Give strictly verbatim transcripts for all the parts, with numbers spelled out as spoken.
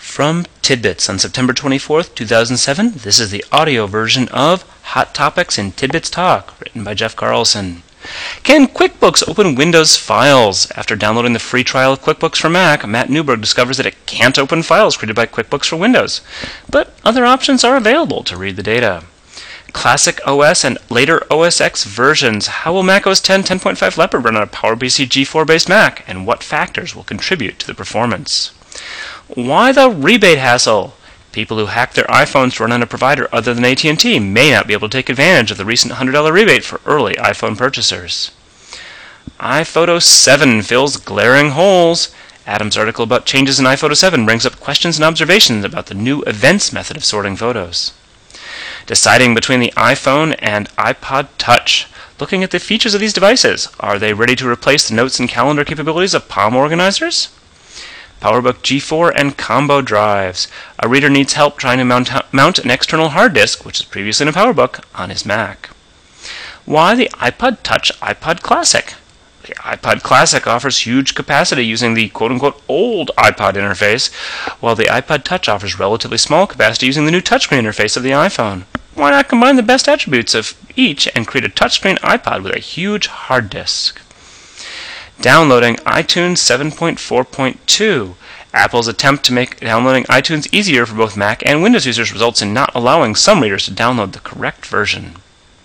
From Tidbits on September twenty-fourth, two thousand seven, this is the audio version of Hot Topics in Tidbits Talk, written by Jeff Carlson. Can QuickBooks open Windows files? After downloading the free trial of QuickBooks for Mac, Matt Newberg discovers that it can't open files created by QuickBooks for Windows. But other options are available to read the data. Classic O S and later O S X versions. How will Mac O S X ten point five Leopard run on a PowerPC G four-based Mac, and what factors will contribute to the performance? Why the rebate hassle? People who hack their iPhones to run on a provider other than A T and T may not be able to take advantage of the recent one hundred dollars rebate for early iPhone purchasers. iPhoto seven fills glaring holes. Adam's article about changes in iPhoto seven brings up questions and observations about the new events method of sorting photos. Deciding between the iPhone and iPod Touch. Looking at the features of these devices. Are they ready to replace the notes and calendar capabilities of Palm organizers? PowerBook G four and combo drives. A reader needs help trying to mount, mount an external hard disk, which is previously in a PowerBook, on his Mac. Why the iPod Touch iPod Classic? The iPod Classic offers huge capacity using the quote-unquote old iPod interface, while the iPod Touch offers relatively small capacity using the new touchscreen interface of the iPhone. Why not combine the best attributes of each and create a touchscreen iPod with a huge hard disk? Downloading iTunes seven point four point two. Apple's attempt to make downloading iTunes easier for both Mac and Windows users results in not allowing some readers to download the correct version.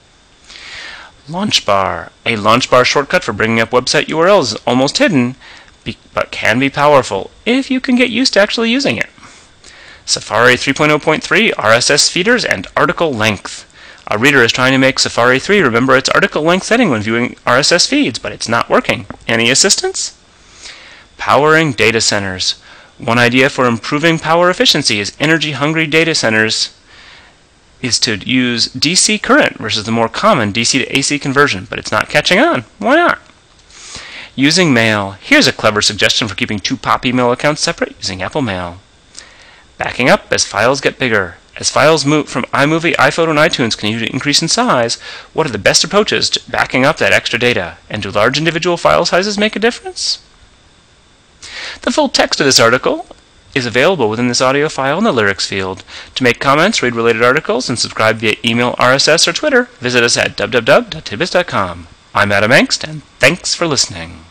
LaunchBar. A LaunchBar shortcut for bringing up website U R Ls is almost hidden, but can be powerful if you can get used to actually using it. Safari three point oh point three, R S S feeders, and article length. A reader is trying to make Safari three remember its article length setting when viewing R S S feeds, but it's not working. Any assistance? Powering data centers. One idea for improving power efficiency is energy-hungry data centers is to use D C current versus the more common D C to A C conversion, but it's not catching on. Why not? Using Mail. Here's a clever suggestion for keeping two Pop email accounts separate using Apple Mail. Backing up as files get bigger. As files move from iMovie, iPhoto, and iTunes continue to increase in size, what are the best approaches to backing up that extra data? And do large individual file sizes make a difference? The full text of this article is available within this audio file in the lyrics field. To make comments, read related articles, and subscribe via email, R S S, or Twitter, visit us at w w w dot tidbits dot com. I'm Adam Engst, and thanks for listening.